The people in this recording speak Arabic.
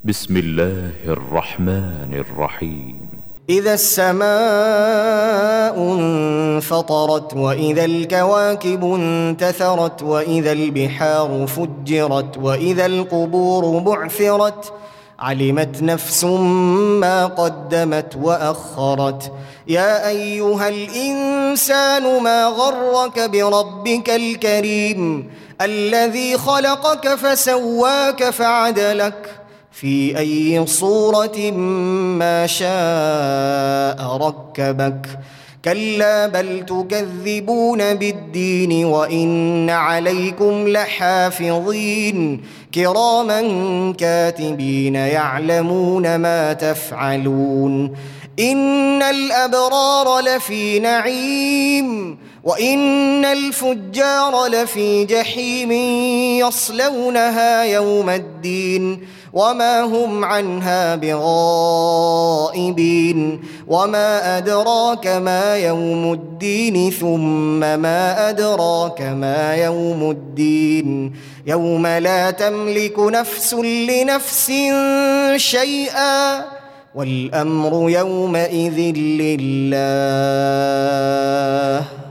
بسم الله الرحمن الرحيم. إذا السماء انفطرت وإذا الكواكب انتثرت وإذا البحار فجرت وإذا القبور بعثرت علمت نفس ما قدمت وأخرت. يا أيها الإنسان ما غرك بربك الكريم الذي خلقك فسواك فعدلك في أي صورة ما شاء ركبك. كلا بل تكذبون بالدين وإن عليكم لحافظين كراما كاتبين يعلمون ما تفعلون. إن الأبرار لفي نعيم وإن الفجار لفي جحيم يصلونها يوم الدين وما هم عنها بغائبين. وما أدراك ما يوم الدين ثم ما أدراك ما يوم الدين يوم لا تملك نفس لنفس شيئا والأمر يومئذ لله.